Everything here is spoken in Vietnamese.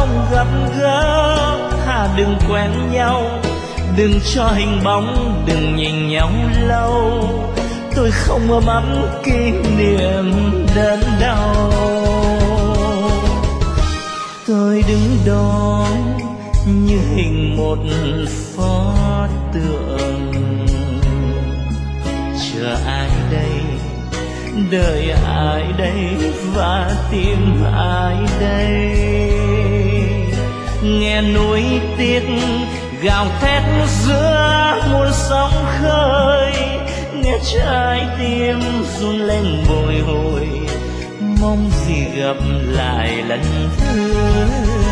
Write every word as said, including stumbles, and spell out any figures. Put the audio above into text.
không gặp gỡ. Thà đừng quen nhau, đừng cho hình bóng, đừng nhìn nhau lâu. Tôi không ôm ấp kỷ niệm đớn đau. Tôi đứng đó như hình một pho tượng, chờ ai đây, đợi ai đây, và tìm ai đây. Nghe nuối tiếc gào thét giữa muôn sóng khơi, nghe trái tim run lên bồi hồi, mong gì gặp lại lần thứ